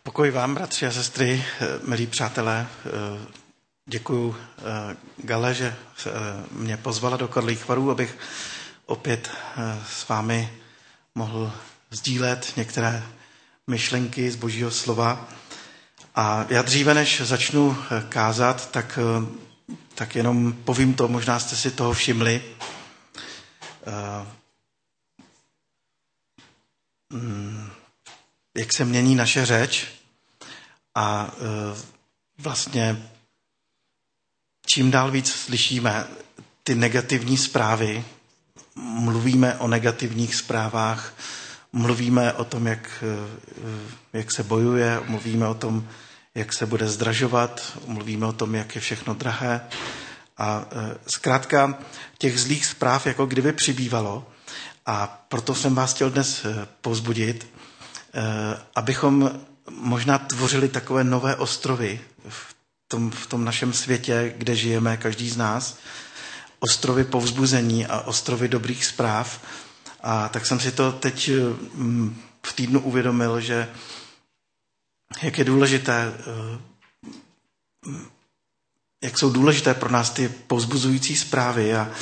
Pokoj vám, bratři a sestry, milí přátelé. Děkuju Gale, že mě pozvala do Karlových Varů, abych opět s vámi mohl sdílet některé myšlenky z Božího slova. A já dříve, než začnu kázat, tak jenom povím to, možná jste si toho všimli. Jak se mění naše řeč a vlastně čím dál víc slyšíme ty negativní zprávy, mluvíme o negativních zprávách, mluvíme o tom, jak se bojuje, mluvíme o tom, jak se bude zdražovat, mluvíme o tom, jak je všechno drahé. A zkrátka těch zlých zpráv jako kdyby přibývalo. A proto jsem vás chtěl dnes povzbudit, abychom možná tvořili takové nové ostrovy v tom našem světě, kde žijeme, každý z nás. Ostrovy povzbuzení a ostrovy dobrých zpráv. A tak jsem si to teď v týdnu uvědomil, že jak je důležité, jak jsou důležité pro nás ty povzbuzující zprávy a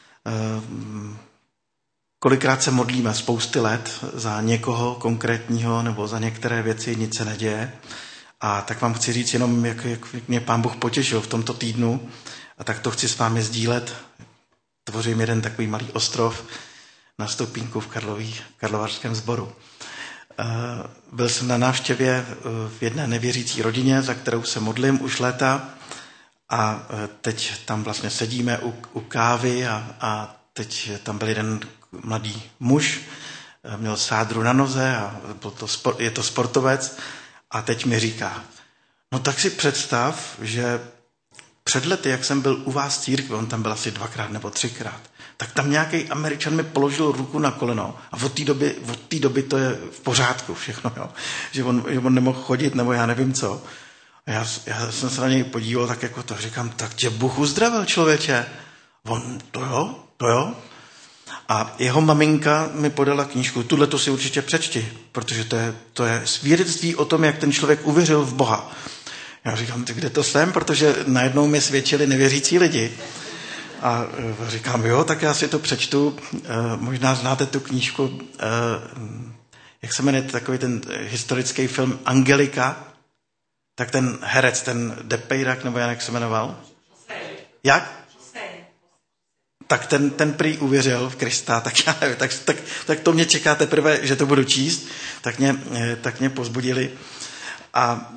kolikrát se modlíme spousty let za někoho konkrétního nebo za některé věci, nic se neděje. A tak vám chci říct jenom, jak mě Pán Bůh potěšil v tomto týdnu. A tak to chci s vámi sdílet. Tvořím jeden takový malý ostrov na Stopínku v Karlovarském sboru. Byl jsem na návštěvě v jedné nevěřící rodině, za kterou se modlím už léta. A teď tam vlastně sedíme u kávy a teď tam byl jeden mladý muž, měl sádru na noze a je to sportovec a teď mi říká, no tak si představ, že před lety, jak jsem byl u vás v církvi, on tam byl asi 2krát nebo 3krát, tak tam nějaký Američan mi položil ruku na koleno a od té doby to je v pořádku všechno, jo? Že on nemohl chodit nebo já nevím co. A já jsem se na něj podíval tak jako to, říkám, tak tě Bůh uzdravil, člověče. On, to jo. A jeho maminka mi podala knížku, tuhleto si určitě přečti, protože to je svědectví o tom, jak ten člověk uvěřil v Boha. Já říkám, kde to jsem, protože najednou mi svědčili nevěřící lidi. A říkám, jo, tak já si to přečtu, možná znáte tu knížku, jak se jmenuje takový ten historický film Angelika, tak ten herec, ten Depeyrak, nebo jak se jmenoval? Jak? Tak ten prý uvěřil v Krista, tak já nevím, tak to mě čeká teprve, že to budu číst, tak mě povzbudili. A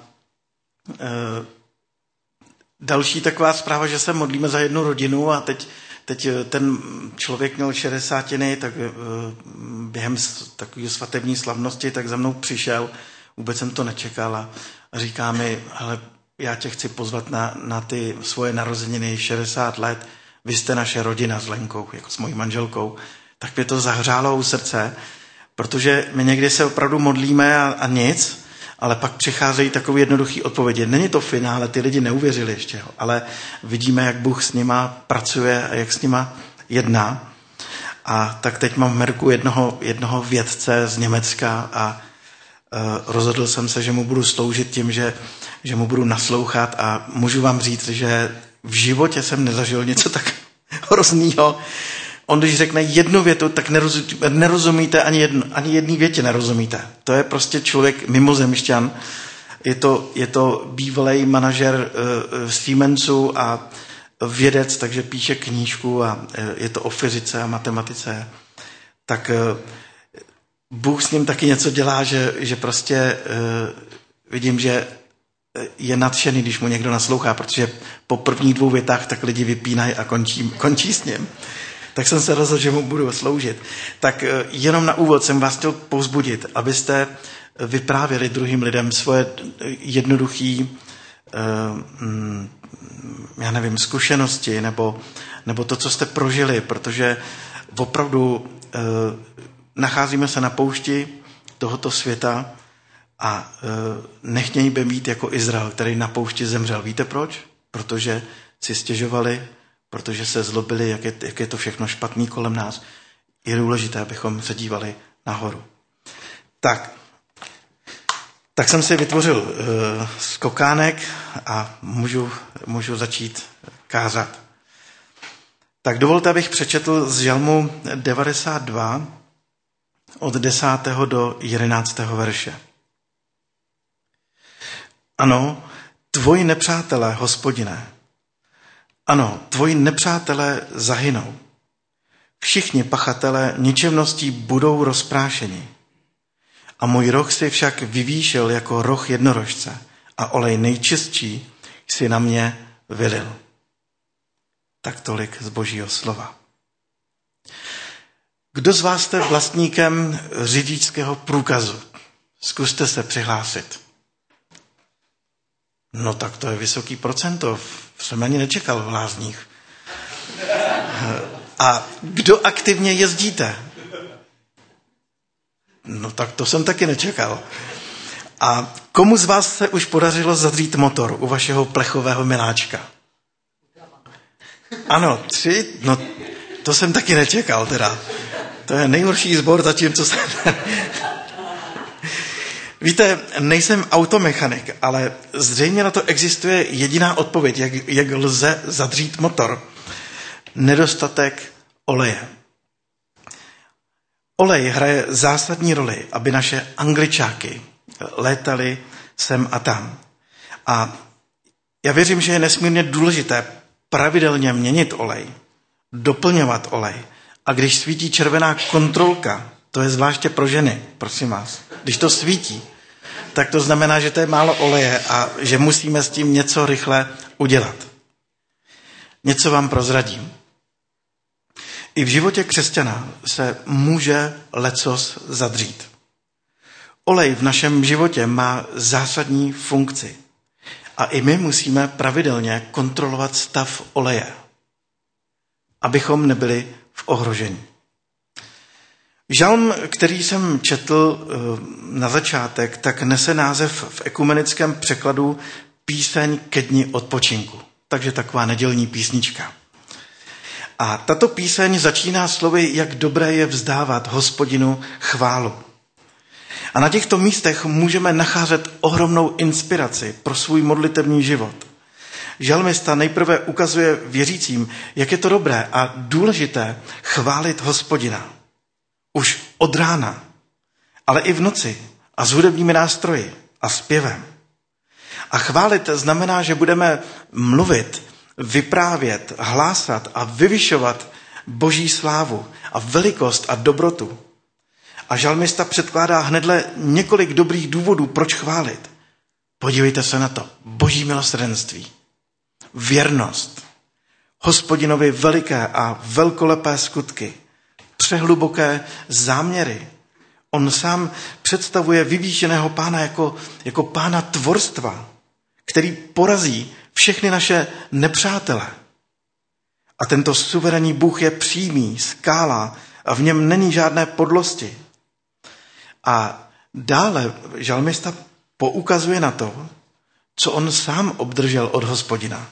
další taková zpráva, že se modlíme za jednu rodinu a teď ten člověk měl 60, tak během takové svatební slavnosti, tak za mnou přišel, vůbec jsem to nečekal a říká mi, ale já tě chci pozvat na ty svoje narozeniny 60 let, vy jste naše rodina s Lenkou, jako s mojí manželkou, tak mě to zahřálo u srdce, protože my někdy se opravdu modlíme a nic, ale pak přicházejí takové jednoduché odpovědi. Není to finále, ty lidi neuvěřili ještě, ale vidíme, jak Bůh s nima pracuje a jak s nima jedná. A tak teď mám v Merku jednoho vědce z Německa a rozhodl jsem se, že mu budu sloužit tím, že mu budu naslouchat a můžu vám říct, že v životě jsem nezažil něco tak hroznýho. On, když řekne jednu větu, tak nerozumíte ani jedné větě nerozumíte. To je prostě člověk mimozemšťan. Je to bývalý manažer Siemensu a vědec, takže píše knížku a je to o fyzice a matematice. Tak Bůh s ním taky něco dělá, že prostě vidím, že je nadšený, když mu někdo naslouchá, protože po prvních 2 větách tak lidi vypínají a končí s ním. Tak jsem se rozhodl, že mu budu sloužit. Tak jenom na úvod jsem vás chtěl povzbudit, abyste vyprávěli druhým lidem svoje jednoduché zkušenosti nebo to, co jste prožili, protože opravdu nacházíme se na poušti tohoto světa a nechtějí by být jako Izrael, který na poušti zemřel. Víte proč? Protože si stěžovali, protože se zlobili, jak je to všechno špatný kolem nás. Je důležité, abychom se dívali nahoru. Tak, Tak jsem si vytvořil skokánek a můžu začít kázat. Tak dovolte, abych přečetl z Žalmu 92 od 10. do 11. verše. Ano, tvoji nepřátelé, Hospodine, ano, tvoji nepřátelé zahynou. Všichni pachatelé ničemností budou rozprášeni. A můj roh si však vyvýšil jako roh jednorožce a olej nejčistší si na mě vylil. Tak tolik z Božího slova. Kdo z vás jste vlastníkem řidičského průkazu? Zkuste se přihlásit. No tak to je vysoký procento. Jsem ani nečekal v Lázních. A kdo aktivně jezdíte? No tak to jsem taky nečekal. A komu z vás se už podařilo zadřít motor u vašeho plechového miláčka? Ano, 3? No to jsem taky nečekal teda. To je nejhorší sbor zatím, co jsem... Víte, nejsem automechanik, ale zřejmě na to existuje jediná odpověď, jak lze zadřít motor. Nedostatek oleje. Olej hraje zásadní roli, aby naše angličáky létaly sem a tam. A já věřím, že je nesmírně důležité pravidelně měnit olej, doplňovat olej. A když svítí červená kontrolka, to je zvláště pro ženy, prosím vás, když to svítí, tak to znamená, že to je málo oleje a že musíme s tím něco rychle udělat. Něco vám prozradím. I v životě křesťana se může lecos zadřít. Olej v našem životě má zásadní funkci. A i my musíme pravidelně kontrolovat stav oleje, abychom nebyli v ohrožení. Žalm, který jsem četl na začátek, tak nese název v ekumenickém překladu Píseň ke dni odpočinku. Takže taková nedělní písnička. A tato píseň začíná slovy, jak dobré je vzdávat Hospodinu chválu. A na těchto místech můžeme nacházet ohromnou inspiraci pro svůj modlitevní život. Žalmista nejprve ukazuje věřícím, jak je to dobré a důležité chválit Hospodina. Už od rána, ale i v noci a s hudebními nástroji a zpěvem. A chválit znamená, že budeme mluvit, vyprávět, hlásat a vyvyšovat Boží slávu a velikost a dobrotu. A žalmista předkládá hnedle několik dobrých důvodů, proč chválit. Podívejte se na to. Boží milosrdenství, věrnost, Hospodinovi veliké a velkolepé skutky, přehluboké záměry. On sám představuje vyvýšeného pána jako pána tvorstva, který porazí všechny naše nepřátele. A tento suverénní Bůh je přímý, skála a v něm není žádné podlosti. A dále žalmista poukazuje na to, co on sám obdržel od Hospodina.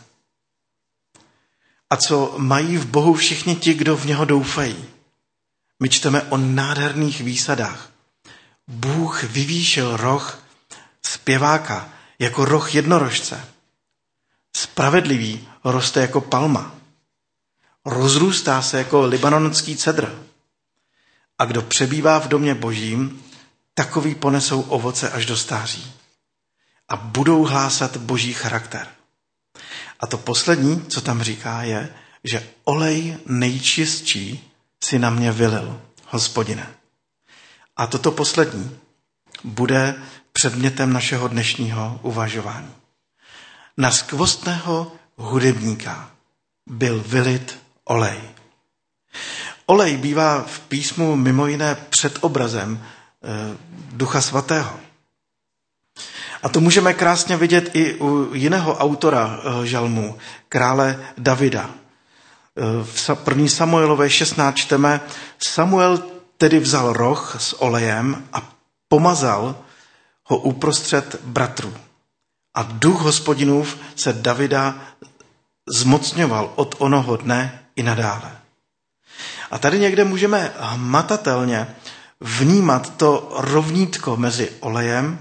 A co mají v Bohu všichni ti, kdo v něho doufají. My čteme o nádherných výsadách. Bůh vyvýšil roh zpěváka jako roh jednorožce. Spravedlivý roste jako palma. Rozrůstá se jako libanonský cedr. A kdo přebývá v domě Božím, takový ponesou ovoce až do stáří. A budou hlásat Boží charakter. A to poslední, co tam říká, je, že olej nejčistší si na mě vylil, Hospodine. A toto poslední bude předmětem našeho dnešního uvažování. Na skvostného hudebníka byl vylit olej. Olej bývá v písmu mimo jiné předobrazem Ducha Svatého. A to můžeme krásně vidět i u jiného autora žalmů, krále Davida. V 1. Samuelové 16 čteme, Samuel tedy vzal roh s olejem a pomazal ho uprostřed bratrů. A duch Hospodinův se Davida zmocňoval od onoho dne i nadále. A tady někde můžeme hmatatelně vnímat to rovnítko mezi olejem a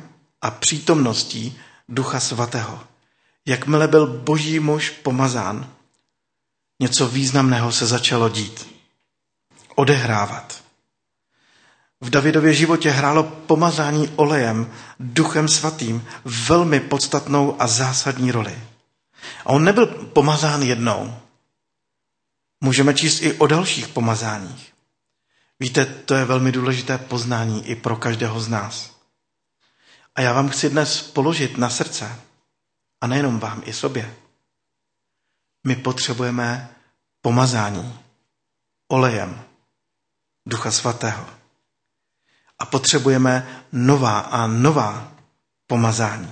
a přítomností Ducha Svatého. Jakmile byl Boží muž pomazán, něco významného se začalo dít. Odehrávat. V Davidově životě hrálo pomazání olejem, Duchem Svatým, velmi podstatnou a zásadní roli. A on nebyl pomazán jednou. Můžeme číst i o dalších pomazáních. Víte, to je velmi důležité poznání i pro každého z nás. A já vám chci dnes položit na srdce, a nejenom vám, i sobě. My potřebujeme pomazání olejem Ducha Svatého. A potřebujeme nová a nová pomazání.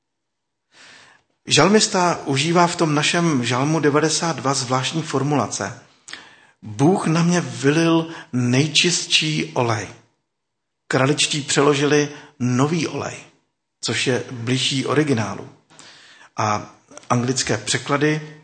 Žalmista užívá v tom našem žalmu 92 zvláštní formulace. Bůh na mě vylil nejčistší olej. Kraličtí přeložili nový olej, což je bližší originálu. A anglické překlady,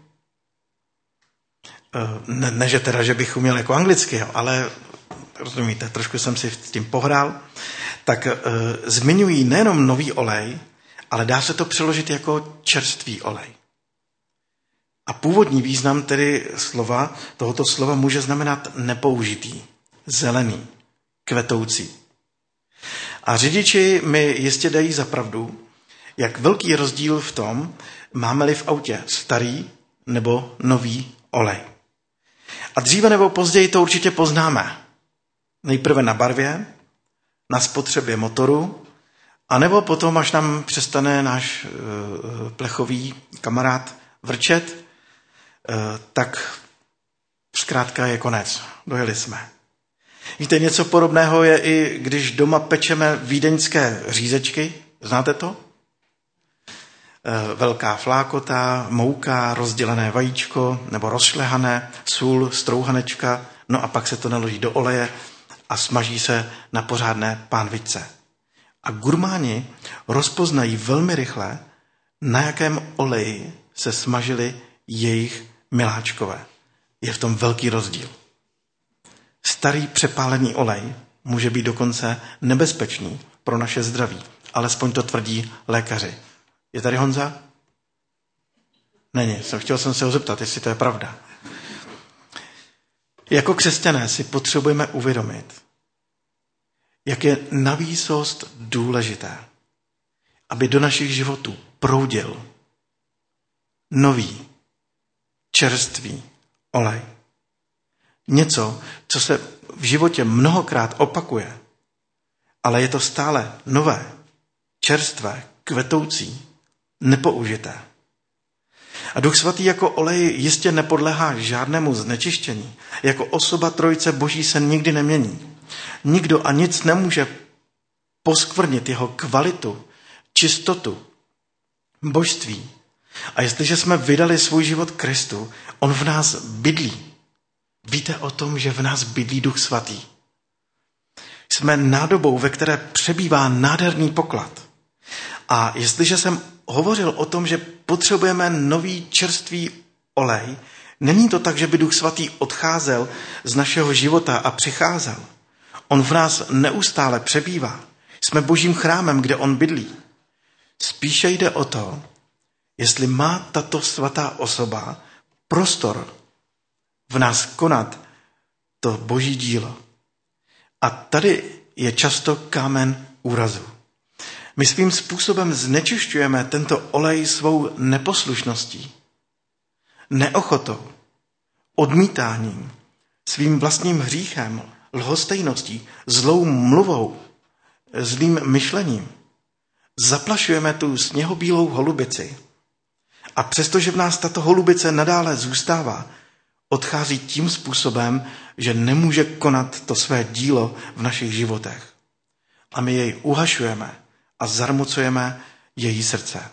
ne že teda, že bych uměl jako anglicky, ale rozumíte, trošku jsem si s tím pohrál, tak zmiňují nejenom nový olej, ale dá se to přeložit jako čerstvý olej. A původní význam tedy tohoto slova může znamenat nepoužitý, zelený, kvetoucí. A řidiči mi jistě dají za pravdu, jak velký rozdíl v tom, máme-li v autě starý nebo nový olej. A dříve nebo později to určitě poznáme. Nejprve na barvě, na spotřebě motoru, anebo potom, až nám přestane náš plechový kamarád vrčet, tak zkrátka je konec. Dojeli jsme. Víte, něco podobného je i když doma pečeme vídeňské řízečky. Znáte to? Velká flákota, mouka, rozdělené vajíčko nebo rozšlehané, sůl, strouhanečka, no a pak se to naloží do oleje a smaží se na pořádné pánvičce. A gurmáni rozpoznají velmi rychle, na jakém oleji se smažili jejich miláčkové. Je v tom velký rozdíl. Starý přepálený olej může být dokonce nebezpečný pro naše zdraví. Alespoň to tvrdí lékaři. Je tady Honza? Není. Chtěl jsem se ho zeptat, jestli to je pravda. Jako křesťané si potřebujeme uvědomit, jak je navýsost důležité, aby do našich životů proudil nový, čerstvý olej. Něco, co se v životě mnohokrát opakuje, ale je to stále nové, čerstvé, kvetoucí, nepoužité. A Duch Svatý jako olej jistě nepodléhá žádnému znečištění. Jako osoba Trojice Boží se nikdy nemění. Nikdo a nic nemůže poskvrnit jeho kvalitu, čistotu, božství. A jestliže jsme vydali svůj život Kristu, on v nás bydlí. Víte o tom, že v nás bydlí Duch Svatý? Jsme nádobou, ve které přebývá nádherný poklad. A jestliže jsem hovořil o tom, že potřebujeme nový čerstvý olej, není to tak, že by Duch Svatý odcházel z našeho života a přicházel. On v nás neustále přebývá. Jsme Božím chrámem, kde on bydlí. Spíše jde o to, jestli má tato svatá osoba prostor v nás konat to Boží dílo. A tady je často kámen úrazu. My svým způsobem znečišťujeme tento olej svou neposlušností, neochotou, odmítáním, svým vlastním hříchem, lhostejností, zlou mluvou, zlým myšlením. Zaplašujeme tu sněhobílou holubici. A přestože v nás tato holubice nadále zůstává, odchází tím způsobem, že nemůže konat to své dílo v našich životech. A my jej uhašujeme a zarmucujeme její srdce.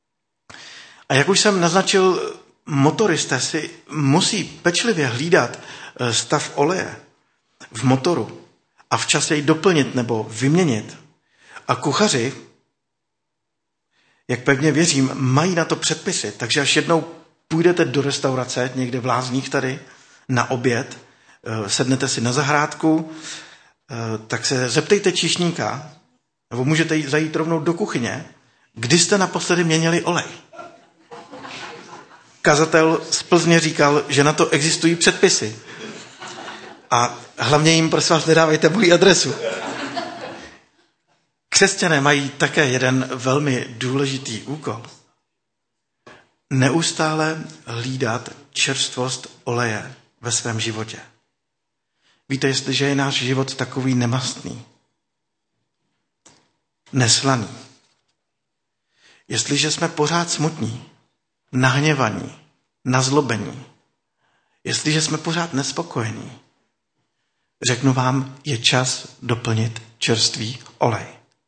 A jak už jsem naznačil, motoristé si musí pečlivě hlídat stav oleje v motoru a včas jej doplnit nebo vyměnit. A kuchaři, jak pevně věřím, mají na to předpisy, takže až jednou půjdete do restaurace, někde v Lázních tady, na oběd, sednete si na zahrádku, tak se zeptejte číšníka, Nebo můžete zajít rovnou do kuchyně. Kdy jste naposledy měnili olej? Kazatel z Plzně říkal, že na to existují předpisy. A hlavně jim, prosím vás, nedávejte moji adresu. Křesťané mají také jeden velmi důležitý úkol. Neustále hlídat čerstvost oleje ve svém životě. Víte, jestliže je náš život takový nemastný, neslaný, jestliže jsme pořád smutní, nahněvaní, nazlobení, jestliže jsme pořád nespokojení, řeknu vám, je čas doplnit čerstvý olej.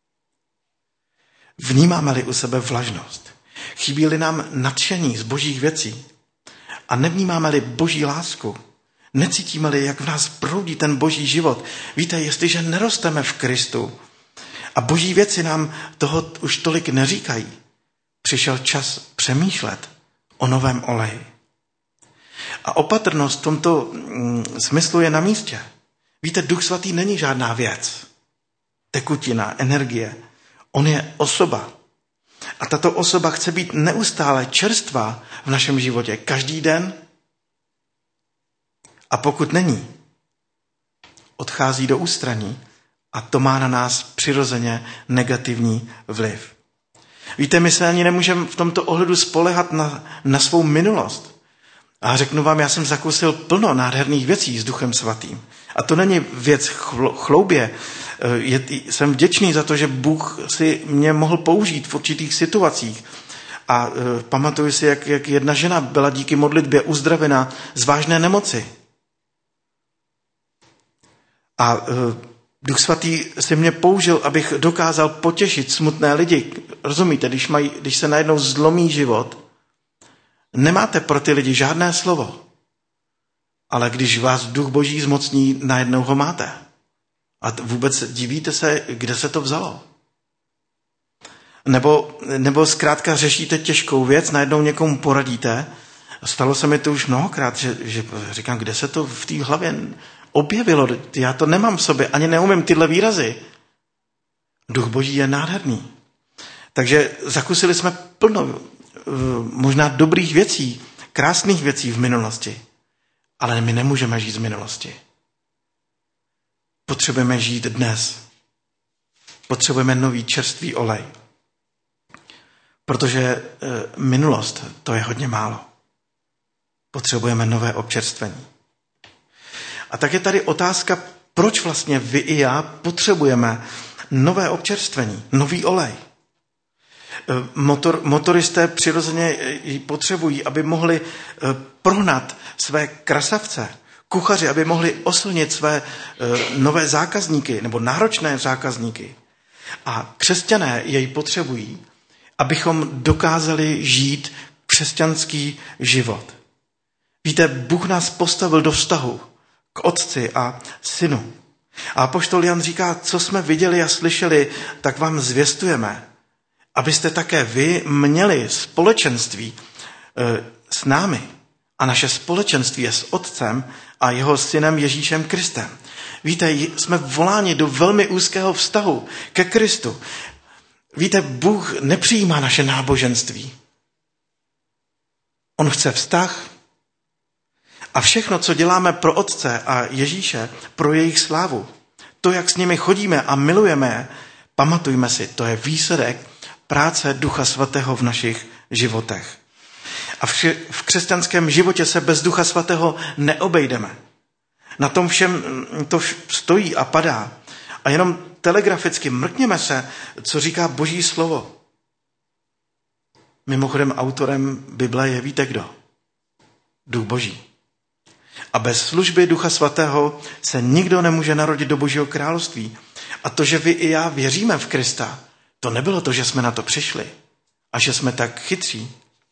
Vnímáme-li u sebe vlažnost, chybí-li nám nadšení z božích věcí a nevnímáme-li boží lásku, necítíme-li, jak v nás proudí ten boží život. Víte, jestliže nerosteme v Kristu a boží věci nám toho už tolik neříkají, přišel čas přemýšlet o novém oleji. A opatrnost v tomto smyslu je na místě. Víte, Duch Svatý není žádná věc, tekutina, energie. On je osoba. A tato osoba chce být neustále čerstvá v našem životě, každý den. A pokud není, odchází do ústraní a to má na nás přirozeně negativní vliv. Víte, my se ani nemůžeme v tomto ohledu spoléhat na svou minulost. A řeknu vám, já jsem zakusil plno nádherných věcí s Duchem Svatým. A to není věc chloubě. Jsem vděčný za to, že Bůh si mě mohl použít v určitých situacích. A pamatuju si, jak jedna žena byla díky modlitbě uzdravena z vážné nemoci. A Duch Svatý si mě použil, abych dokázal potěšit smutné lidi. Rozumíte, když se najednou zlomí život, nemáte pro ty lidi žádné slovo. Ale když vás Duch Boží zmocní, najednou ho máte. A vůbec divíte se, kde se to vzalo. Nebo zkrátka řešíte těžkou věc, najednou někomu poradíte. Stalo se mi to už mnohokrát, že říkám, kde se to v té hlavě objevilo. Já to nemám v sobě, ani neumím tyhle výrazy. Duch Boží je nádherný. Takže zakusili jsme plno možná dobrých věcí, krásných věcí v minulosti. Ale my nemůžeme žít z minulosti. Potřebujeme žít dnes. Potřebujeme nový čerstvý olej. Protože minulost, to je hodně málo. Potřebujeme nové občerstvení. A tak je tady otázka, proč vlastně vy i já potřebujeme nové občerstvení, nový olej. Motoristé přirozeně potřebují, aby mohli prohnat své krasavce. Kuchaři, aby mohli oslnit své nové zákazníky nebo náročné zákazníky. A křesťané jej potřebují, abychom dokázali žít křesťanský život. Víte, Bůh nás postavil do vztahu k Otci a Synu. A apoštol Jan říká, co jsme viděli a slyšeli, tak vám zvěstujeme, abyste také vy měli společenství s námi. A naše společenství je s Otcem a jeho Synem Ježíšem Kristem. Víte, jsme voláni do velmi úzkého vztahu ke Kristu. Víte, Bůh nepřijímá naše náboženství. On chce vztah a všechno, co děláme pro Otce a Ježíše, pro jejich slávu. To, jak s nimi chodíme a milujeme, pamatujme si, to je výsledek práce Ducha Svatého v našich životech. A v křesťanském životě se bez Ducha Svatého neobejdeme. Na tom všem to stojí a padá. A jenom telegraficky mrkněme se, co říká Boží slovo. Mimochodem autorem Bible je, víte kdo? Duch Boží. A bez služby Ducha Svatého se nikdo nemůže narodit do Božího království. A to, že vy i já věříme v Krista, to nebylo to, že jsme na to přišli a že jsme tak chytří.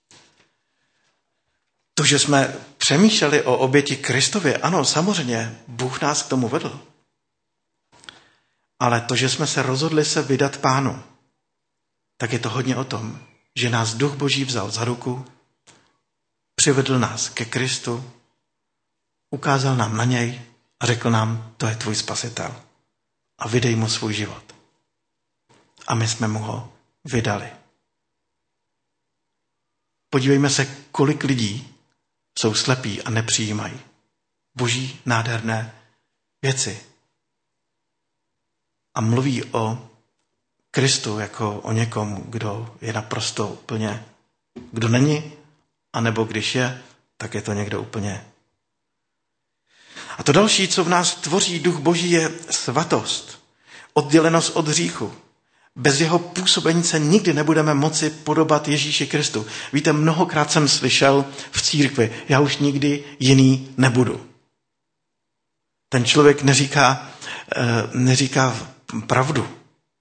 To, že jsme přemýšleli o oběti Kristově, ano, samozřejmě, Bůh nás k tomu vedl. Ale to, že jsme se rozhodli se vydat Pánu, tak je to hodně o tom, že nás Duch Boží vzal za ruku, přivedl nás ke Kristu, ukázal nám na něj a řekl nám, to je tvůj spasitel. A vydej mu svůj život. a my jsme mu ho vydali. Podívejme se, kolik lidí jsou slepí a nepřijímají boží nádherné věci. A mluví o Kristu jako o někom, kdo je naprosto úplně, kdo není, anebo když je, tak je to někdo úplně. A to další, co v nás tvoří duch boží, je svatost, oddělenost od hříchu. Bez jeho působení se nikdy nebudeme moci podobat Ježíši Kristu. Víte, mnohokrát jsem slyšel v církvi, já už nikdy jiný nebudu. Ten člověk neříká pravdu.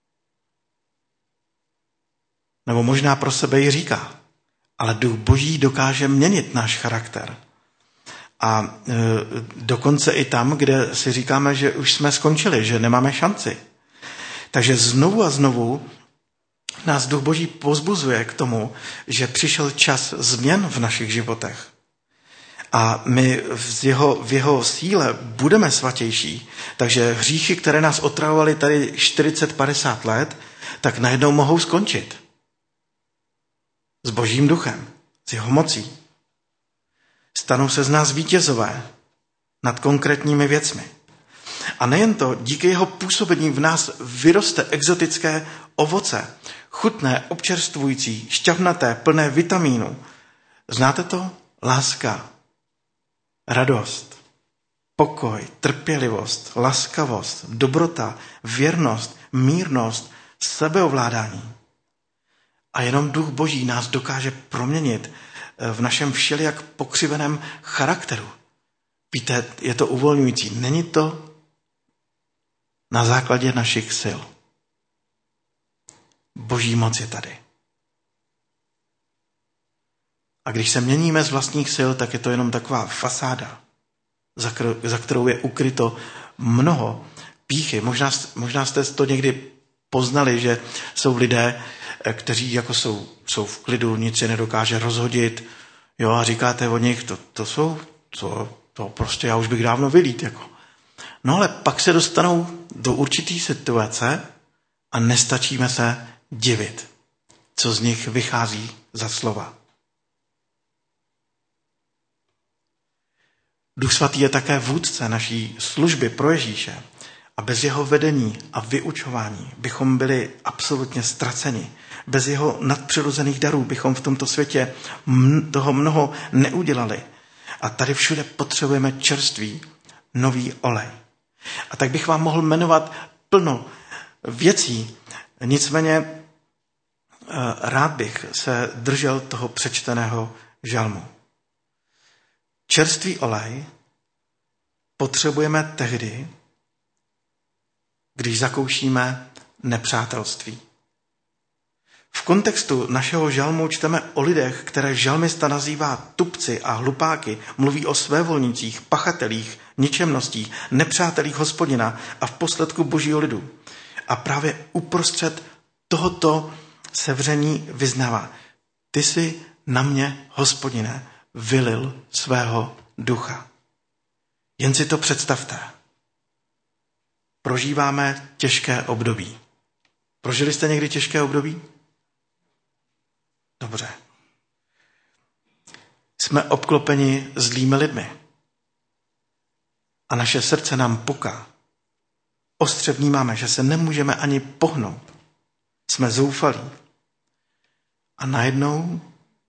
Nebo možná pro sebe ji říká. Ale duch boží dokáže měnit náš charakter. A dokonce i tam, kde si říkáme, že už jsme skončili, že nemáme šanci. Takže znovu a znovu nás duch boží povzbuzuje k tomu, že přišel čas změn v našich životech. A my v jeho síle budeme svatější. Takže hříchy, které nás otravovaly tady 40-50 let, tak najednou mohou skončit. S božím duchem, s jeho mocí. Stanou se z nás vítězové nad konkrétními věcmi. A nejen to, díky jeho působení v nás vyroste exotické ovoce, chutné, občerstvující, šťavnaté, plné vitamínu. Znáte to? Láska, radost, pokoj, trpělivost, laskavost, dobrota, věrnost, mírnost, sebeovládání. A jenom duch boží nás dokáže proměnit v našem všelijak pokřiveném charakteru. Víte, je to uvolňující. Není to na základě našich sil. Boží moc je tady. A když se měníme z vlastních sil, tak je to jenom taková fasáda, za kterou je ukryto mnoho pýchy. Možná jste to někdy poznali, že jsou lidé, kteří jako jsou v klidu, nic si nedokáže rozhodit. Jo, a říkáte o nich, to prostě já už bych dávno vylít. Jako. No ale pak se dostanou do určitý situace a nestačíme se divit, co z nich vychází za slova. Duch svatý je také vůdce naší služby pro Ježíše a bez jeho vedení a vyučování bychom byli absolutně ztraceni. Bez jeho nadpřirozených darů bychom v tomto světě toho mnoho neudělali. A tady všude potřebujeme čerstvý, nový olej. A tak bych vám mohl jmenovat plno věcí, nicméně rád bych se držel toho přečteného žalmu. Čerstvý olej potřebujeme tehdy, když zakoušíme nepřátelství. V kontextu našeho žalmu čteme o lidech, které žalmista nazývá tupci a hlupáky, mluví o svévolnicích, pachatelích, ničemností, nepřátelích Hospodina a v posledku božího lidu. A právě uprostřed tohoto sevření vyznává: ty jsi na mě, Hospodine, vylil svého ducha. Jen si to představte. Prožíváme těžké období. Prožili jste někdy těžké období? Dobře. Jsme obklopeni zlými lidmi. A naše srdce nám puká. Ostře vnímáme, že se nemůžeme ani pohnout. Jsme zoufalí. A najednou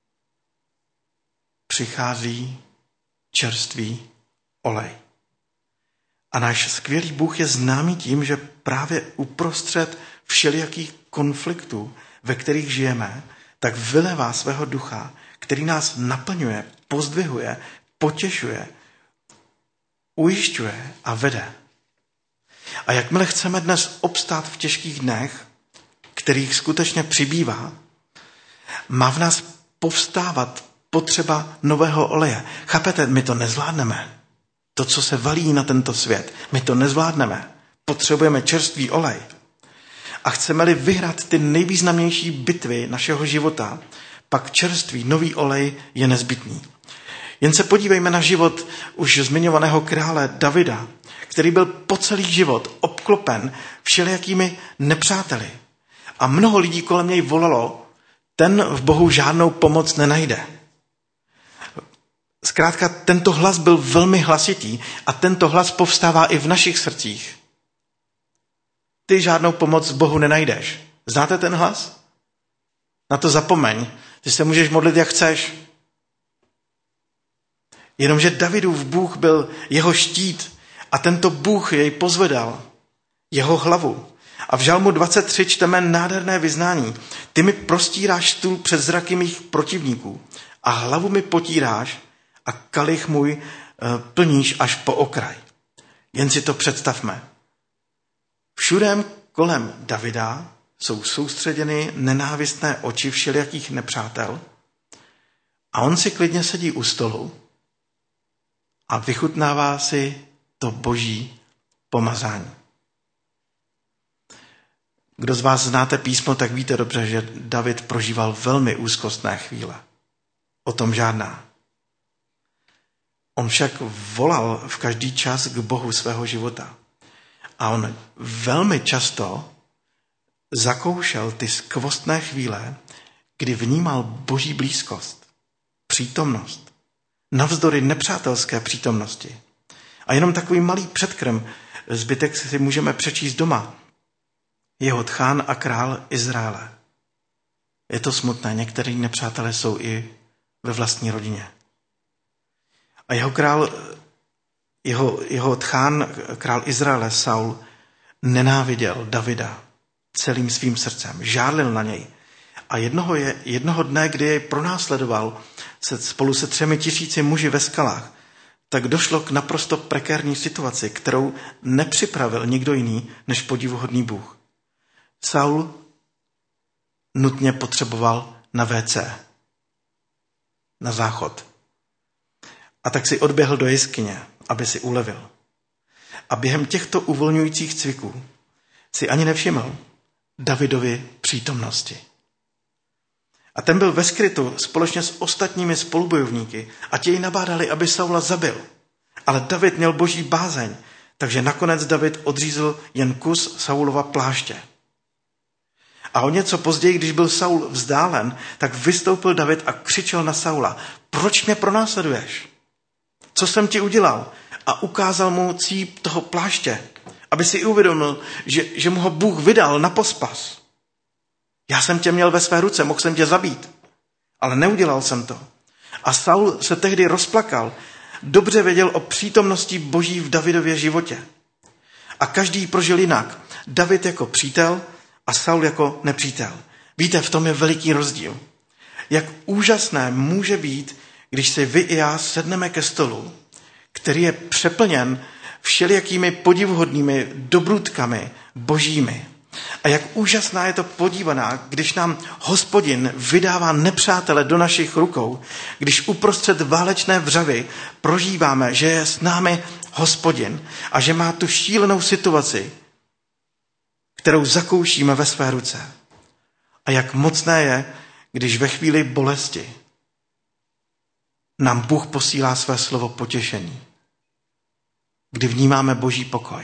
přichází čerstvý olej. A náš skvělý Bůh je známý tím, že právě uprostřed všelijakých konfliktů, ve kterých žijeme, tak vylevá svého ducha, který nás naplňuje, pozdvihuje, potěšuje, ujišťuje a vede. A jakmile chceme dnes obstát v těžkých dnech, kterých skutečně přibývá, má v nás povstávat potřeba nového oleje. Chápete, my to nezvládneme. To, co se valí na tento svět, my to nezvládneme. Potřebujeme čerstvý olej. A chceme-li vyhrát ty nejvýznamnější bitvy našeho života, pak čerstvý nový olej je nezbytný. Jen se podívejme na život už zmiňovaného krále Davida, který byl po celý život obklopen všelijakými nepřáteli. A mnoho lidí kolem něj volalo, ten v Bohu žádnou pomoc nenajde. Zkrátka, tento hlas byl velmi hlasitý a tento hlas povstává i v našich srdcích. Ty žádnou pomoc v Bohu nenajdeš. Znáte ten hlas? Na to zapomeň. Ty se můžeš modlit, jak chceš. Jenomže Davidův Bůh byl jeho štít a tento Bůh jej pozvedal, jeho hlavu. A v Žalmu 23 čteme nádherné vyznání. Ty mi prostíráš stůl před zraky mých protivníků a hlavu mi potíráš a kalich můj plníš až po okraj. Jen si to představme. Všude kolem Davida jsou soustředěny nenávistné oči všelijakých nepřátel a on si klidně sedí u stolu a vychutnává si to boží pomazání. Kdo z vás znáte písmo, tak víte dobře, že David prožíval velmi úzkostné chvíle. O tom žádná. On však volal v každý čas k Bohu svého života. A on velmi často zakoušel ty skvostné chvíle, kdy vnímal boží blízkost, přítomnost, navzdory nepřátelské přítomnosti. A jenom takový malý předkrm, zbytek si můžeme přečíst doma. Jeho tchán a král Izraele. Je to smutné, některý nepřátelé jsou i ve vlastní rodině. A jeho tchán, král Izraele, Saul, nenáviděl Davida celým svým srdcem, žárlil na něj. A jednoho dne, kdy jej pronásledoval spolu se 3 000 muži ve skalách, tak došlo k naprosto prekérní situaci, kterou nepřipravil nikdo jiný než podivuhodný Bůh. Saul nutně potřeboval na WC, na záchod. A tak si odběhl do jeskyně, aby si ulevil. A během těchto uvolňujících cviků si ani nevšiml Davidovy přítomnosti. A ten byl ve skrytu společně s ostatními spolubojovníky a ti jej nabádali, aby Saula zabil. Ale David měl boží bázeň, takže nakonec David odřízl jen kus Saulova pláště. A o něco později, když byl Saul vzdálen, tak vystoupil David a křičel na Saula: proč mě pronásleduješ? Co jsem ti udělal? A ukázal mu cíp toho pláště, aby si uvědomil, že mu ho Bůh vydal na pospas. Já jsem tě měl ve své ruce, mohl jsem tě zabít, ale neudělal jsem to. A Saul se tehdy rozplakal, dobře věděl o přítomnosti Boží v Davidově životě. A každý prožil jinak. David jako přítel a Saul jako nepřítel. Víte, v tom je veliký rozdíl. Jak úžasné může být, když si vy i já sedneme ke stolu, který je přeplněn všelijakými podivuhodnými dobrutkami božími. A jak úžasná je to podívaná, když nám Hospodin vydává nepřátele do našich rukou, když uprostřed válečné vřavy prožíváme, že je s námi Hospodin a že má tu šílenou situaci, kterou zakoušíme ve své ruce. A jak mocné je, když ve chvíli bolesti nám Bůh posílá své slovo potěšení, kdy vnímáme boží pokoj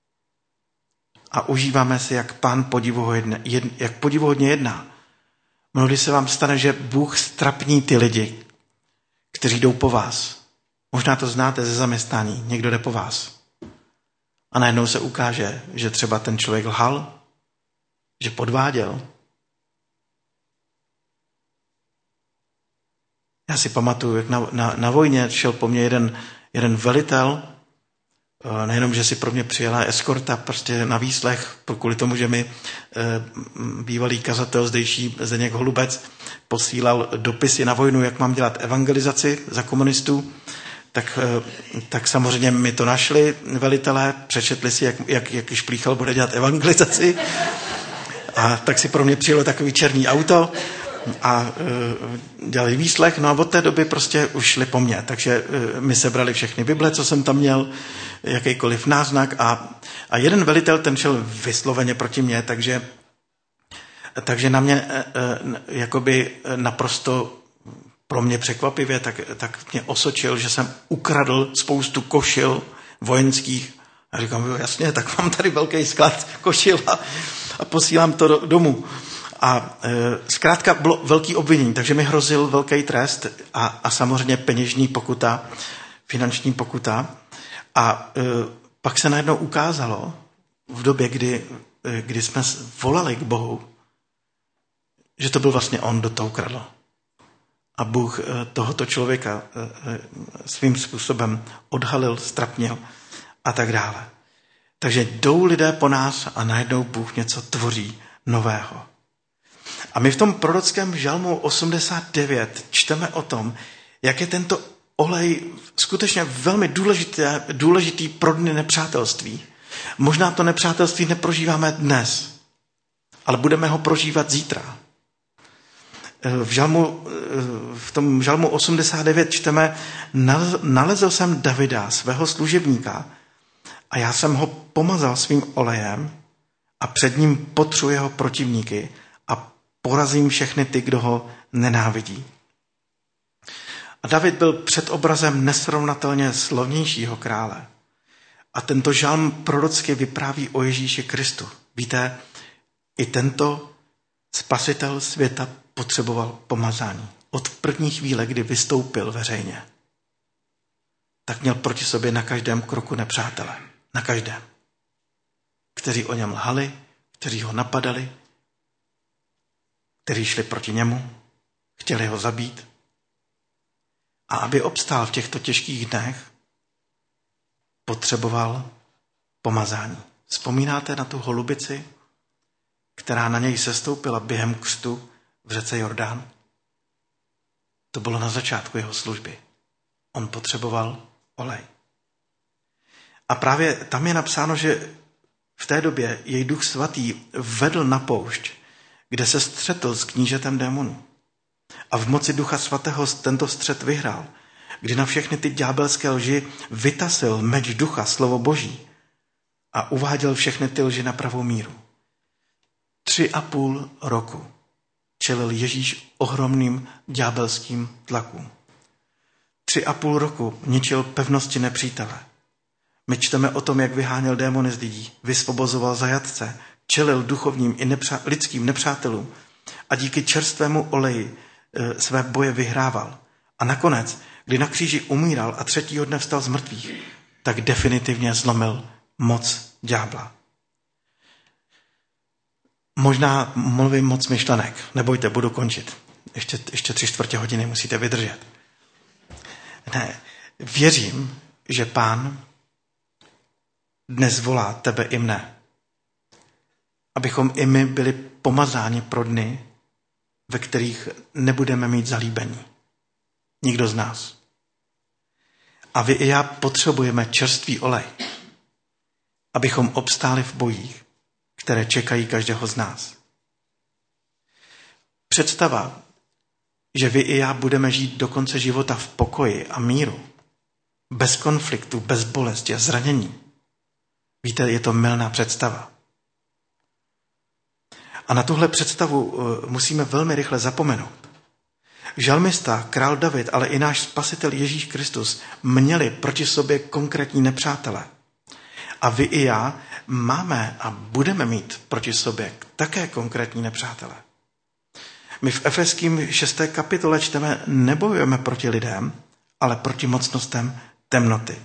a užíváme si, jak Pán podivuhodně jedná. Mnohdy se vám stane, že Bůh strapní ty lidi, kteří jdou po vás. Možná to znáte ze zaměstnání, někdo jde po vás. A najednou se ukáže, že třeba ten člověk lhal, že podváděl. Já si pamatuju, jak na vojně šel po mně jeden velitel, nejenom, že si pro mě přijela eskorta prostě na výslech, kvůli tomu, že mi bývalý kazatel zdejší Zdeněk Holubec posílal dopisy na vojnu, jak mám dělat evangelizaci za komunistů, tak samozřejmě mi to našli velitelé, přečetli si, jak Šplíchal bude dělat evangelizaci. A tak si pro mě přijelo takový černý auto a dělali výslech. No a od té doby prostě už šli po mně. Takže mi sebrali všechny Bible, co jsem tam měl, jakýkoliv náznak. A jeden velitel, ten šel vysloveně proti mně, takže na mě jakoby naprosto pro mě překvapivě, tak mě osočil, že jsem ukradl spoustu košil vojenských. A říkám, jo, jasně, tak mám tady velký sklad košil a posílám to domů. A zkrátka bylo velký obvinění, takže mi hrozil velký trest a samozřejmě peněžní pokuta, finanční pokuta. A pak se najednou ukázalo v době, kdy jsme volali k Bohu, že to byl vlastně on, kdo to ukradl. A Bůh tohoto člověka svým způsobem odhalil, strapnil a tak dále. Takže jdou lidé po nás a najednou Bůh něco tvoří nového. A my v tom prorockém žalmu 89 čteme o tom, jak je tento olej skutečně velmi důležitý pro dny nepřátelství. Možná to nepřátelství neprožíváme dnes, ale budeme ho prožívat zítra. V tom žalmu 89 čteme, nalezl jsem Davida, svého služebníka, a já jsem ho pomazal svým olejem a před ním potřu jeho protivníky a porazím všechny ty, kdo ho nenávidí. A David byl před obrazem nesrovnatelně slavnějšího krále. A tento žalm prorocky vypráví o Ježíši Kristu. Víte, i tento spasitel světa potřeboval pomazání. Od první chvíle, kdy vystoupil veřejně, tak měl proti sobě na každém kroku nepřátele. Na každém. Kteří o něm lhali, kteří ho napadali, kteří šli proti němu, chtěli ho zabít. A aby obstál v těchto těžkých dnech, potřeboval pomazání. Vzpomínáte na tu holubici, která na něj sestoupila během křtu v řece Jordán? To bylo na začátku jeho služby. On potřeboval olej. A právě tam je napsáno, že v té době jej Duch Svatý vedl na poušť, kde se střetl s knížetem démonů. A v moci Ducha Svatého tento střet vyhrál, kdy na všechny ty ďábelské lži vytasil meč ducha, slovo Boží, a uváděl všechny ty lži na pravou míru. 3,5 roku čelil Ježíš ohromným ďábelským tlakům. 3,5 roku ničil pevnosti nepřítele. My čteme o tom, jak vyháněl démony z lidí, vysvobozoval zajatce, čelil duchovním i lidským nepřátelům a díky čerstvému oleji své boje vyhrával. A nakonec, kdy na kříži umíral a 3. dne vstal z mrtvých, tak definitivně zlomil moc ďábla. Možná mluvím moc myšlenek, nebojte, budu končit. Ještě 3/4 hodiny musíte vydržet. Ne, věřím, že Pán dnes volá tebe i mne, abychom i my byli pomazáni pro dny, ve kterých nebudeme mít zalíbení. Nikdo z nás. A vy i já potřebujeme čerstvý olej, abychom obstáli v bojích, které čekají každého z nás. Představa, že vy i já budeme žít do konce života v pokoji a míru, bez konfliktu, bez bolesti a zranění. Víte, je to mylná představa. A na tuhle představu musíme velmi rychle zapomenout. Žalmista, král David, ale i náš spasitel Ježíš Kristus měli proti sobě konkrétní nepřátele. A vy i já máme a budeme mít proti sobě také konkrétní nepřátele. My v Efeským 6. kapitole čteme, nebojujeme proti lidem, ale proti mocnostem temnoty.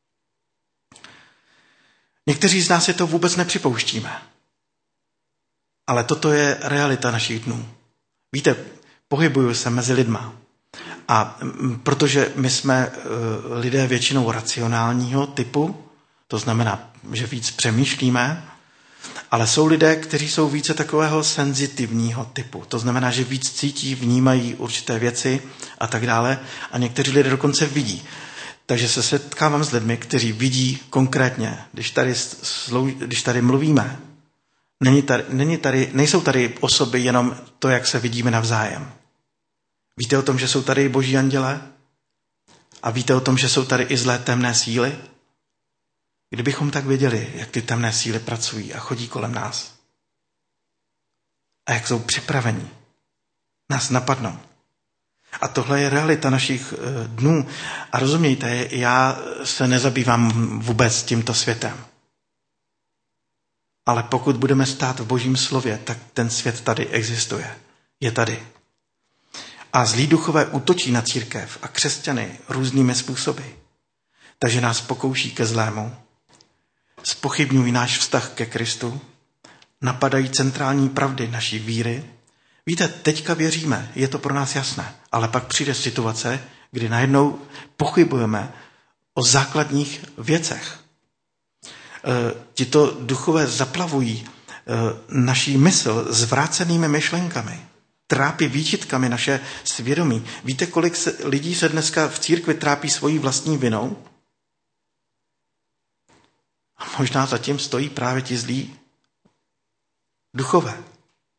Někteří z nás si to vůbec nepřipouštíme. Ale toto je realita našich dnů. Víte, pohybuju se mezi lidma. A protože my jsme lidé většinou racionálního typu, to znamená, že víc přemýšlíme, ale jsou lidé, kteří jsou více takového senzitivního typu. To znamená, že víc cítí, vnímají určité věci a tak dále. A někteří lidé dokonce vidí. Takže se setkávám s lidmi, kteří vidí konkrétně, když tady mluvíme. Nejsou tady osoby jenom to, jak se vidíme navzájem. Víte o tom, že jsou tady boží anděle? A víte o tom, že jsou tady i zlé temné síly? Kdybychom tak věděli, jak ty temné síly pracují a chodí kolem nás. A jak jsou připraveni nás napadnout. A tohle je realita našich dnů. A rozumějte, já se nezabývám vůbec tímto světem. Ale pokud budeme stát v Božím slově, tak ten svět tady existuje. Je tady. A zlí duchové útočí na církev a křesťany různými způsoby. Takže nás pokouší ke zlému. Zpochybňují náš vztah ke Kristu. Napadají centrální pravdy naší víry. Víte, teďka věříme, je to pro nás jasné, ale pak přijde situace, kdy najednou pochybujeme o základních věcech. Tito duchové zaplavují naší mysl zvrácenými myšlenkami, trápí výčitkami naše svědomí. Víte, kolik lidí se dneska v církvi trápí svojí vlastní vinou? A možná zatím stojí právě ti zlí duchové.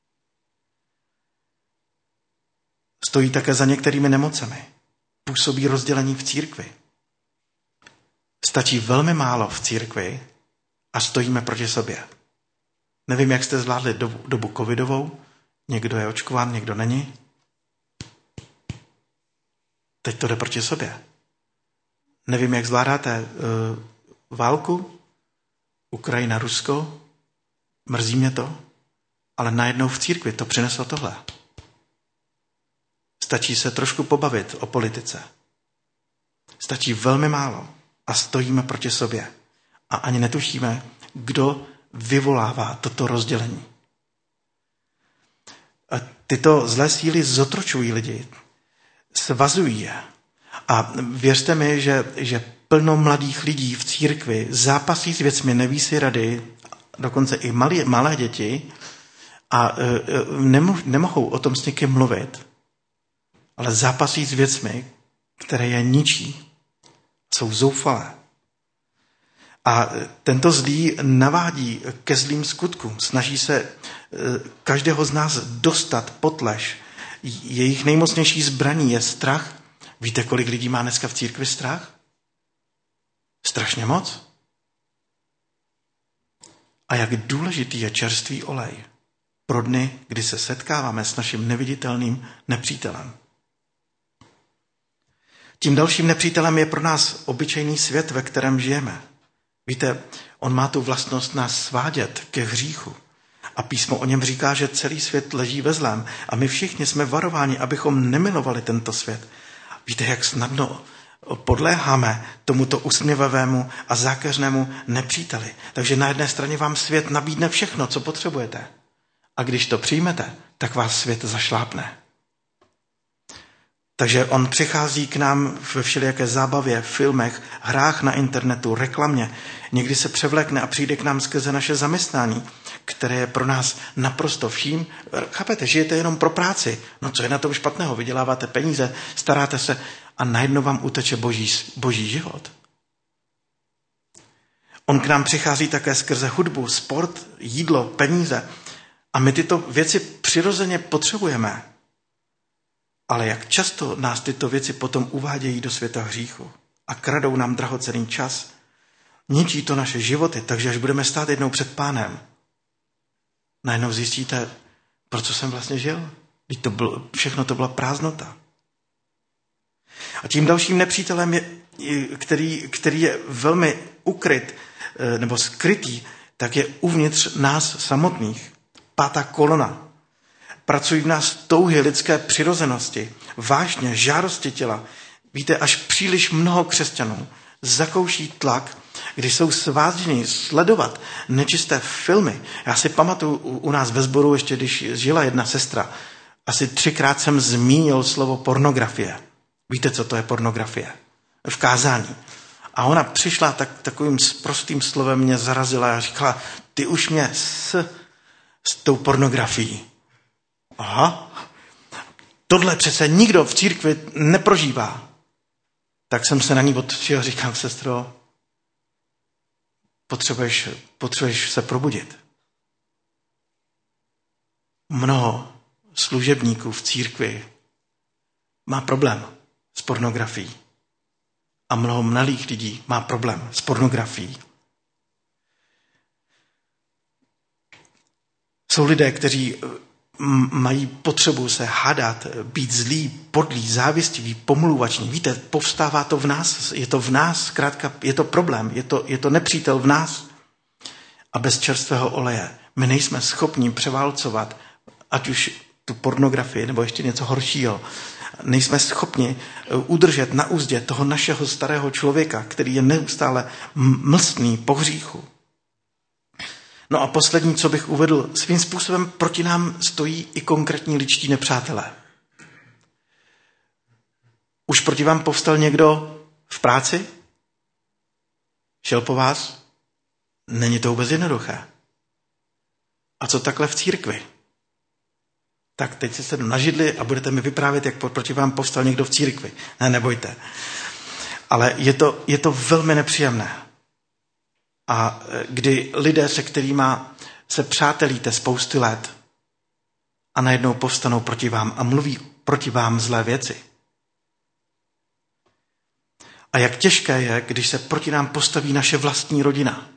Stojí také za některými nemocemi. Působí rozdělení v církvi. Stačí velmi málo v církvi a stojíme proti sobě. Nevím, jak jste zvládli dobu covidovou. Někdo je očkován, někdo není. Teď to jde proti sobě. Nevím, jak zvládáte válku. Ukrajina, Rusko. Mrzí mě to. Ale najednou v církvi to přineslo tohle. Stačí se trošku pobavit o politice. Stačí velmi málo a stojíme proti sobě. A ani netušíme, kdo vyvolává toto rozdělení. A tyto zlé síly zotročují lidi, svazují je. A věřte mi, že plno mladých lidí v církvi zápasí s věcmi, neví si rady, dokonce i malé děti, a nemohou o tom s někým mluvit, ale zápasí s věcmi, které je ničí, jsou zoufalé. A tento zlý navádí ke zlým skutkům, snaží se každého z nás dostat pod lež. Jejich nejmocnější zbraní je strach. Víte, kolik lidí má dneska v církvi strach? Strašně moc. A jak důležitý je čerstvý olej pro dny, kdy se setkáváme s naším neviditelným nepřítelem. Tím dalším nepřítelem je pro nás obyčejný svět, ve kterém žijeme. Víte, on má tu vlastnost nás svádět ke hříchu. A písmo o něm říká, že celý svět leží ve zlém. A my všichni jsme varováni, abychom nemilovali tento svět. Víte, jak snadno podléháme tomuto usměvavému a zákeřnému nepříteli. Takže na jedné straně vám svět nabídne všechno, co potřebujete. A když to přijmete, tak vás svět zašlápne. Takže on přichází k nám ve všelijaké zábavě, filmech, hrách na internetu, reklamě. Někdy se převlékne a přijde k nám skrze naše zaměstnání, které je pro nás naprosto vším. Chápete, žijete jenom pro práci. No co je na tom špatného? Vyděláváte peníze, staráte se a najednou vám uteče boží život. On k nám přichází také skrze hudbu, sport, jídlo, peníze. A my tyto věci přirozeně potřebujeme. Ale jak často nás tyto věci potom uvádějí do světa hříchu a kradou nám drahocenný čas, ničí to naše životy, takže až budeme stát jednou před Pánem, najednou zjistíte, pro co jsem vlastně žil. Všechno to byla prázdnota. A tím dalším nepřítelem, který je velmi ukryt nebo skrytý, tak je uvnitř nás samotných. 5. kolona. Pracují v nás touhy lidské přirozenosti, vážně, žádosti těla. Víte, až příliš mnoho křesťanů zakouší tlak, když jsou sváděni sledovat nečisté filmy. Já si pamatuju u nás ve sboru, ještě když žila jedna sestra, asi 3krát jsem zmínil slovo pornografie. Víte, co to je pornografie? V kázání. A ona přišla takovým prostým slovem, mě zarazila a říkala, ty už mě s tou pornografií. Aha, tohle přece nikdo v církvi neprožívá. Tak jsem se na ní otočil a říkám, sestro, potřebuješ se probudit. Mnoho služebníků v církvi má problém s pornografií. A mnoho mladých lidí má problém s pornografií. Jsou lidé, kteří mají potřebu se hádat, být zlí, podlí, závistiví, pomluvační. Víte, povstává to v nás, je to v nás, zkrátka je to problém, je to nepřítel v nás. a bez čerstvého oleje my nejsme schopni převálcovat, ať už tu pornografii nebo ještě něco horšího. Nejsme schopni udržet na úzdě toho našeho starého člověka, který je neustále mlstný po hříchu. No a poslední, co bych uvedl, svým způsobem proti nám stojí i konkrétní lidští nepřátelé. Už proti vám povstal někdo v práci? Šel po vás? Není to vůbec jednoduché. A co takhle v církvi? Tak teď se sedu na židli a budete mi vyprávět, jak proti vám povstal někdo v církvi. Ne, nebojte. Ale je to velmi nepříjemné. A kdy lidé, se kterými se přátelíte spousty let a najednou povstanou proti vám a mluví proti vám zlé věci. A jak těžké je, když se proti nám postaví naše vlastní rodina.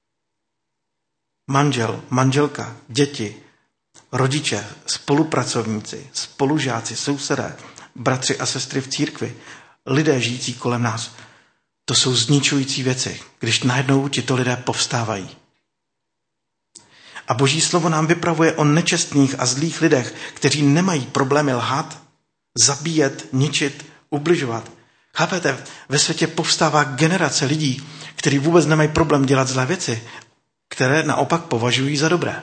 Manžel, manželka, děti, rodiče, spolupracovníci, spolužáci, sousedé, bratři a sestry v církvi, lidé žijící kolem nás. To jsou zničující věci, když najednou tito lidé povstávají. A Boží slovo nám vypravuje o nečestných a zlých lidech, kteří nemají problémy lhát, zabíjet, ničit, ubližovat. Chápete, ve světě povstává generace lidí, kteří vůbec nemají problém dělat zlé věci, které naopak považují za dobré.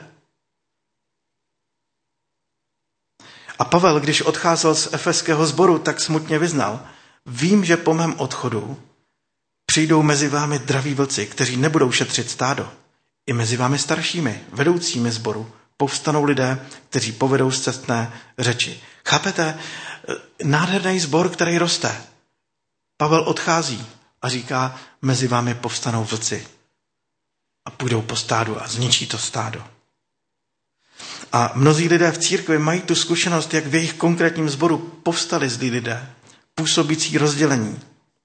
A Pavel, když odcházel z efeského sboru, tak smutně vyznal: vím, že po mém odchodu přijdou mezi vámi draví vlci, kteří nebudou šetřit stádo. I mezi vámi staršími, vedoucími sboru, povstanou lidé, kteří povedou scestné řeči. Chápete? Nádherný sbor, který roste. Pavel odchází a říká, mezi vámi povstanou vlci. A půjdou po stádu a zničí to stádo. A mnozí lidé v církvi mají tu zkušenost, jak v jejich konkrétním sboru povstali zlí lidé, působící rozdělení.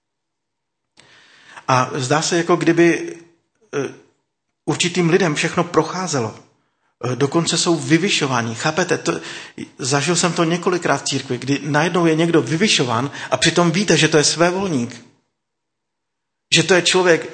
A zdá se, jako kdyby určitým lidem všechno procházelo. Dokonce jsou vyvyšováni. Chápete? Zažil jsem to několikrát v církvi, kdy najednou je někdo vyvyšován a přitom víte, že to je svévolník. Že to je člověk,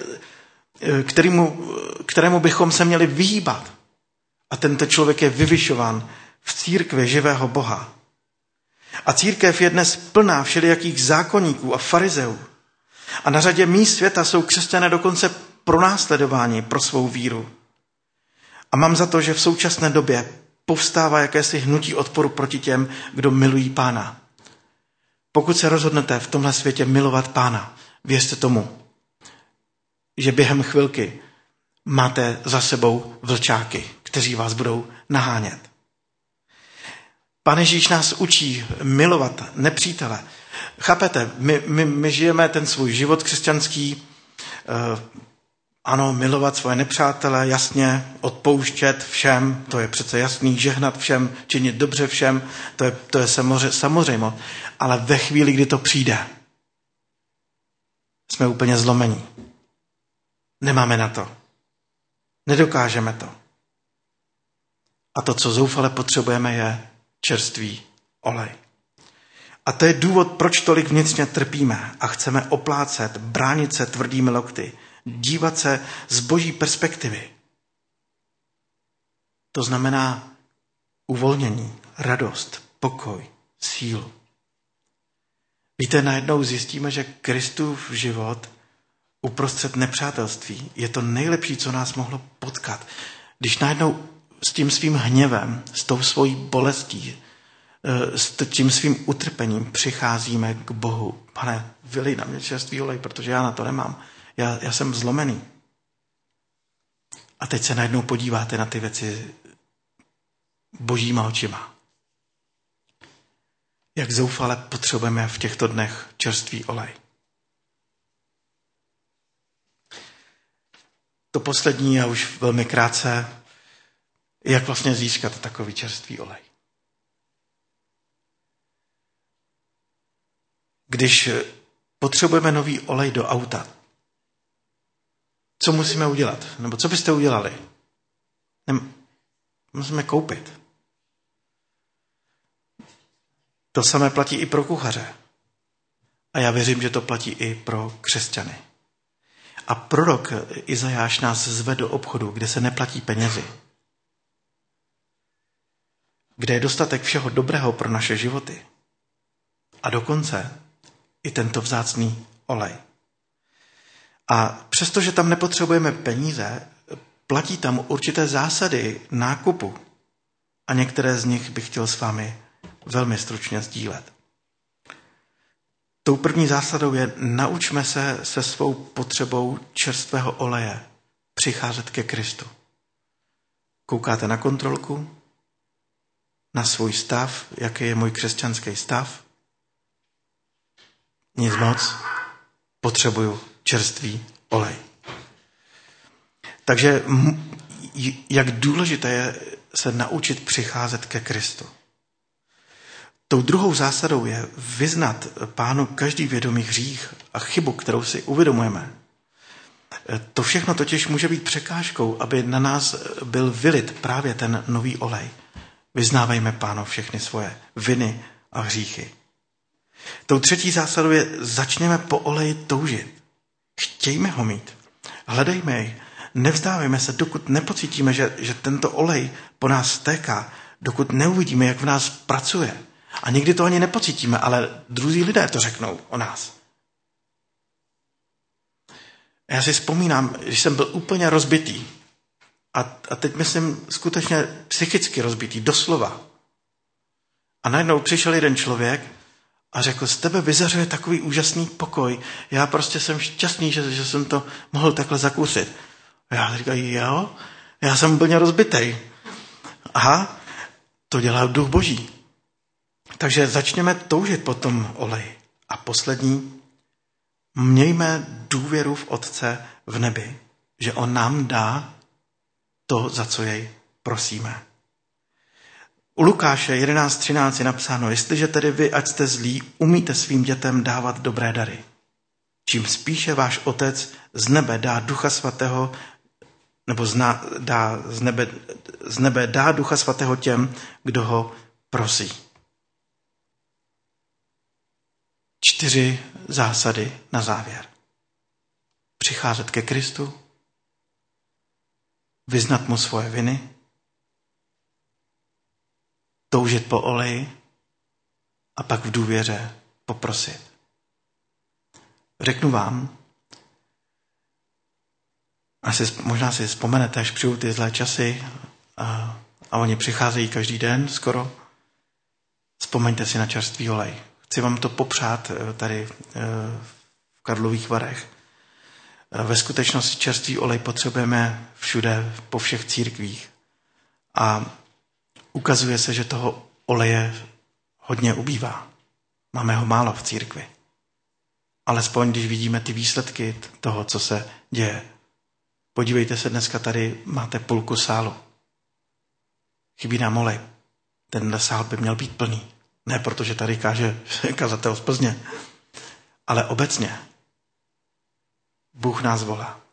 kterému bychom se měli vyhýbat. A tento člověk je vyvyšován v církvi živého Boha. A církev je dnes plná všelijakých zákonníků a farizeů. A na řadě míst světa jsou křesťané dokonce pronásledováni pro svou víru. A mám za to, že v současné době povstává jakési hnutí odporu proti těm, kdo milují Pána. Pokud se rozhodnete v tomhle světě milovat Pána, věřte tomu, že během chvilky máte za sebou vlčáky, kteří vás budou nahánět. Pán Ježíš nás učí milovat nepřítele. Chápete, my žijeme ten svůj život křesťanský, ano, milovat svoje nepřátele, jasně, odpouštět všem, to je přece jasný, žehnat všem, činit dobře všem, to je samozřejmě. Ale ve chvíli, kdy to přijde, jsme úplně zlomení. Nemáme na to. Nedokážeme to. A to, co zoufale potřebujeme, je čerstvý olej. A to je důvod, proč tolik vnitřně trpíme a chceme oplácet, bránit se tvrdými lokty, dívat se z Boží perspektivy. To znamená uvolnění, radost, pokoj, sílu. Víte, najednou zjistíme, že Kristův život uprostřed nepřátelství je to nejlepší, co nás mohlo potkat. Když najednou s tím svým hněvem, s tou svojí bolestí, s tím svým utrpením přicházíme k Bohu. Pane, vylej na mě čerstvý olej, protože já na to nemám. Já jsem zlomený. A teď se najednou podíváte na ty věci božíma očima. Jak zoufale potřebujeme v těchto dnech čerstvý olej. To poslední a už velmi krátce, jak vlastně získat takový čerstvý olej. Když potřebujeme nový olej do auta, co musíme udělat? Nebo co byste udělali? Musíme koupit. To samé platí i pro kuchaře. A já věřím, že to platí i pro křesťany. A prorok Izajáš nás zve do obchodu, kde se neplatí penězi. Kde je dostatek všeho dobrého pro naše životy. A dokonce i tento vzácný olej. A přestože tam nepotřebujeme peníze, platí tam určité zásady nákupu. A některé z nich bych chtěl s vámi velmi stručně sdílet. Tou první zásadou je, naučme se svou potřebou čerstvého oleje přicházet ke Kristu. Koukáte na kontrolku, na svůj stav, jaký je můj křesťanský stav? Nic moc, potřebuju čerstvý olej. Takže jak důležité je se naučit přicházet ke Kristu. Tou druhou zásadou je vyznat Pánu každý vědomý hřích a chybu, kterou si uvědomujeme. To všechno totiž může být překážkou, aby na nás byl vylit právě ten nový olej. Vyznávejme Pánu všechny svoje viny a hříchy. Tou třetí zásadou je, začněme po oleji toužit. Chtějme ho mít. Hledejme jej. Nevzdávejme se, dokud nepocítíme, že tento olej po nás stéká, dokud neuvidíme, jak v nás pracuje. A někdy to ani nepocítíme, ale druzí lidé to řeknou o nás. Já si vzpomínám, když jsem byl úplně rozbitý, a teď myslím skutečně psychicky rozbitý, doslova. A najednou přišel jeden člověk a řekl, z tebe vyzařuje takový úžasný pokoj. Já prostě jsem šťastný, že jsem to mohl takhle zakusit. A já říkám, jo, já jsem úplně rozbitej. Aha, to dělá Duch Boží. Takže začněme toužit po tom oleji. A poslední, mějme důvěru v Otce v nebi, že on nám dá to, za co jej prosíme. U Lukáše 11.13 je napsáno, jestliže tedy vy, ať jste zlí, umíte svým dětem dávat dobré dary. Čím spíše váš Otec z nebe dá Ducha Svatého, nebo z nebe dá Ducha Svatého těm, kdo ho prosí. 4 zásady na závěr. Přicházet ke Kristu, vyznat mu svoje viny, toužit po oleji a pak v důvěře poprosit. Řeknu vám, možná si vzpomenete, až přijdu ty zlé časy a oni přicházejí každý den skoro, vzpomeňte si na čerstvý olej. Chci vám to popřát tady v Karlových Varech. Ve skutečnosti čerstvý olej potřebujeme všude, po všech církvích. A ukazuje se, že toho oleje hodně ubývá. Máme ho málo v církvi. Alespoň, když vidíme ty výsledky toho, co se děje. Podívejte se, dneska tady máte půlku sálu. Chybí nám olej. Ten sál by měl být plný. Ne protože tady káže kazatel z Plzně, ale obecně. Bůh nás volá.